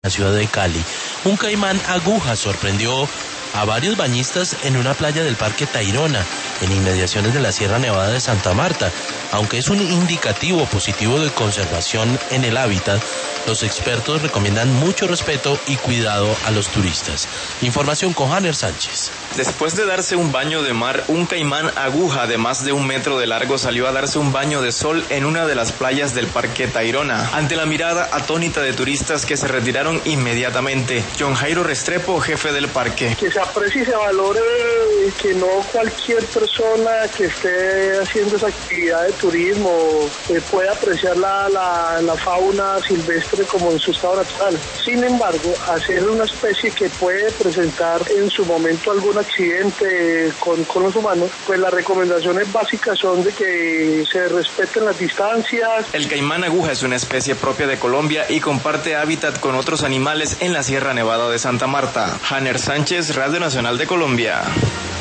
la ciudad de Cali. Un caimán aguja sorprendió a varios bañistas en una playa del Parque Tayrona, en inmediaciones de la Sierra Nevada de Santa Marta. Aunque es un indicativo positivo de conservación en el hábitat, los expertos recomiendan mucho respeto y cuidado a los turistas. Información con Hanner Sánchez. Después de darse un baño de mar, un caimán aguja de más de 1 metro de largo salió a darse un baño de sol en una de las playas del Parque Tayrona, ante la mirada atónita de turistas que se retiraron inmediatamente. John Jairo Restrepo, jefe del parque. Que se aprecie y se valore que no cualquier persona que esté haciendo esa actividad de turismo pueda apreciar la fauna silvestre como en su estado natural. Sin embargo, hacer una especie que puede presentar en su momento algún accidente con los humanos, pues las recomendaciones básicas son de que se respeten las distancias. El caimán aguja es una especie propia de Colombia y comparte hábitat con otros animales en la Sierra Nevada de Santa Marta. Hanner Sánchez, Radio Nacional de Colombia.